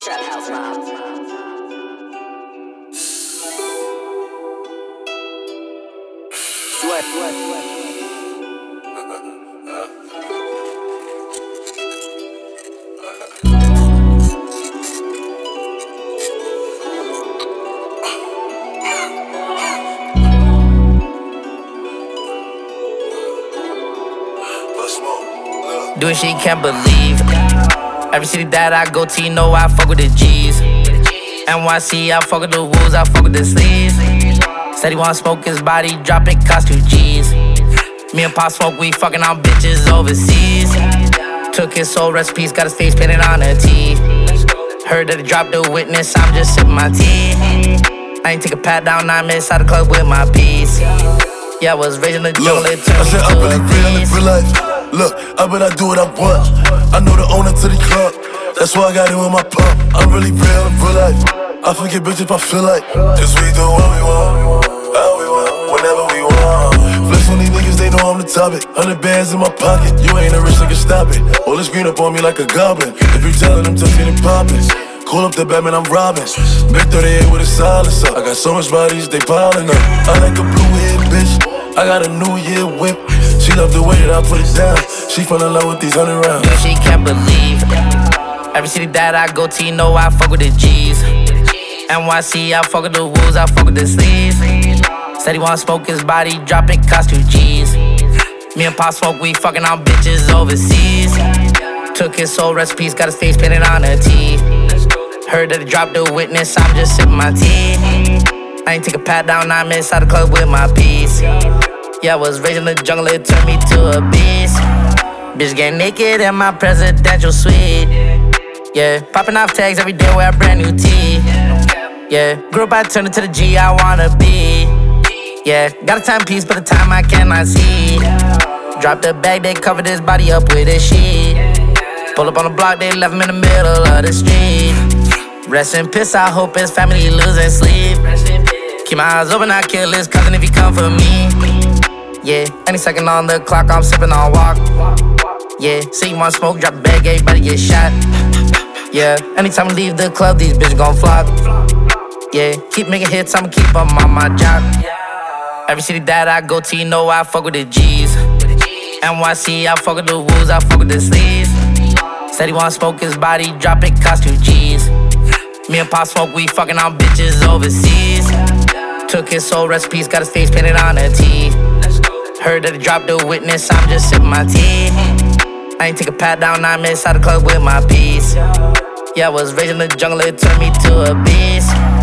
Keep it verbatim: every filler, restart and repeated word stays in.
Trap House Mob. Sweat, sweat, sweat. Doing shit you can't believe. Every city that I go to, you know I fuck with the G's. N Y C, I fuck with the wolves, I fuck with the sleeves. Said he wanna smoke his body, dropping cost two G's. Me and Pop smoke, we fucking on bitches overseas. Took his soul recipes, got his face painted on her teeth. Heard that he dropped the witness, I'm just sipping my tea. I ain't take a pat down, I'm inside the club with my piece. Yeah, I was raised in the jungle, it turned I said I'm really real in real life. Look, I bet I do what I want. I know the owner to the club. That's why I got it in my pump. I'm really real in real life. I forget bitch if I feel like. Cause we do what we want, how we want, whenever we want. Flex on these niggas, they know I'm the topic. Hundred bands in my pocket, you ain't a rich nigga, stop it. All this green up on me like a goblin. If you tellin' them to get it poppin'. Call up the Batman, I'm robbing. Big thirty-eight with a silencer. I got so much bodies, they piling up. I like a blue head bitch. I got a new year whip. She love the way that I put it down. She fell in love with these hundred rounds. Yeah, she can't believe. Every city that I go to, you know I fuck with the G's. N Y C, I fuck with the wolves, I fuck with the sleeves. Said he wanna smoke his body, dropping cost two G's. Me and Pop smoke, we fucking on bitches overseas. Took his soul recipes, got his face painted on her teeth. Heard that he dropped the witness, I'm just sipping my tea. I ain't take a pat down, I'm inside the club with my piece. Yeah, I was raised in the jungle, it turned me to a beast. Bitch get naked in my presidential suite. Yeah, popping off tags every day, wear a brand new tee. Yeah, grew up, I turned into the G I wanna be. Yeah, got a timepiece, but the time I cannot see. Drop the bag, they covered his body up with a sheet. Pull up on the block, they left him in the middle of the street. Rest in peace, I hope his family losing sleep. Keep my eyes open, I kill his cousin if he come for me. Yeah, any second on the clock, I'm sipping on walk. Yeah, see you want smoke, drop a bag, everybody get shot. Yeah, anytime I leave the club, these bitches gon' flock. Yeah, keep making hits, I'ma keep them on my job. Every city that I go to, you know I fuck with the G's. N Y C, I fuck with the wolves, I fuck with the sleeves. Said he wanna smoke his body, dropping cost two G's. Me and Pop smoke, we fucking on bitches overseas. Took his soul recipes, got his face painted on her teeth. Heard that he dropped the witness, I'm just sipping my tea. I ain't take a pat down, I'm inside the club with my piece. Yeah, I was raised in the jungle, it turned me to a beast.